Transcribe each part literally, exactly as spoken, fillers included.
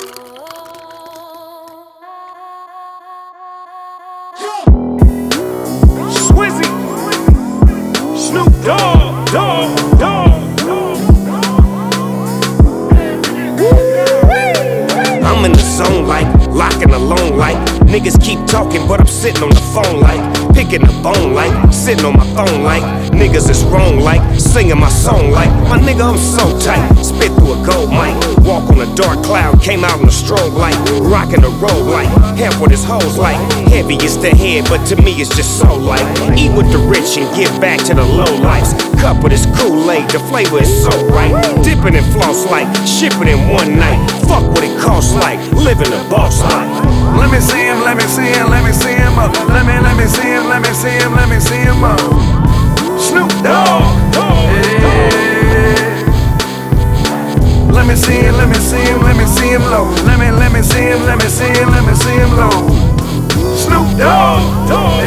Swizzy, Snoop Dogg, Dogg, Dogg. I'm in the zone like, locking alone like. Niggas keep talking, but I'm sitting on the phone like. Picking the bone like, sitting on my phone like. Niggas is wrong like, singing my song like. My nigga, I'm so tight, spit through a gold mic. Walk on a dark cloud, came out in a strobe light. Rocking the road like, half with his hoes like. Heavy is the head, but to me it's just so light. Eat with the rich and give back to the low lives. Cup with his Kool-Aid, the flavor is so right. Dipping and floss like, shipping in one night. Fuck what it costs like, living a boss life. Let me see him, let me see him, let me see him up. Let me, let me see him, let me see him, let me see him up. Snoop Dogg, yeah. Let me see him, let me see him, let me see him low. Let me, let me see him, let me see him, let me see him low. Snoop Dogg,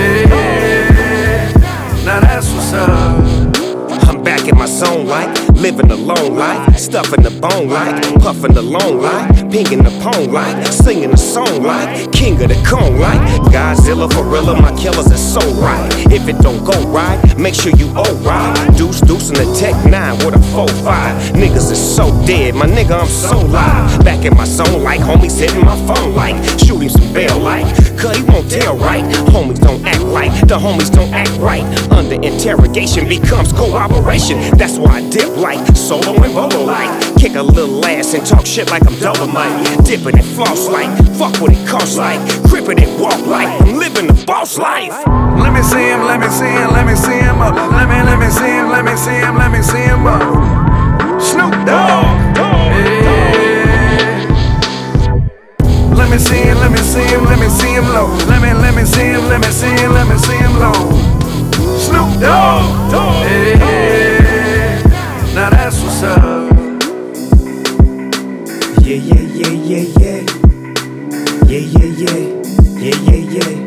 yeah. Now that's what's up. I'm back in my zone like, living a long life, stuffing the bone like, puffing the long like, pinging the pong like, singing the song like, king of the cone like, Godzilla, gorilla, my killers is so right. If it don't go right, make sure you alright. Deuce, deuce in the tech nine with a four five. Niggas is so dead, my nigga, I'm so live. Back in my zone like, homies hitting my phone like, shoot him some bail like, cause he won't tell right. Homies don't act like, the homies don't act right. Under interrogation becomes cooperation. That's why I dip like, solo and bolo like. Kick a little ass and talk shit like I'm Dolomite. Dipping and floss like, fuck what it costs like. Crippin' and walk like, I'm living the boss life. Let me see him, let me see him, let me see him up. Let me, let me see him, let me see him, let me see him up. Snoop Dogg, yeah. Let me see him, let me see him, let me see him low. Let me, let me see him, let me see him, let me see him low. Snoop Dogg, yeah. Now that's what's up. Yeah, yeah, yeah, yeah, yeah. Yeah, yeah, yeah. Yeah, yeah, yeah.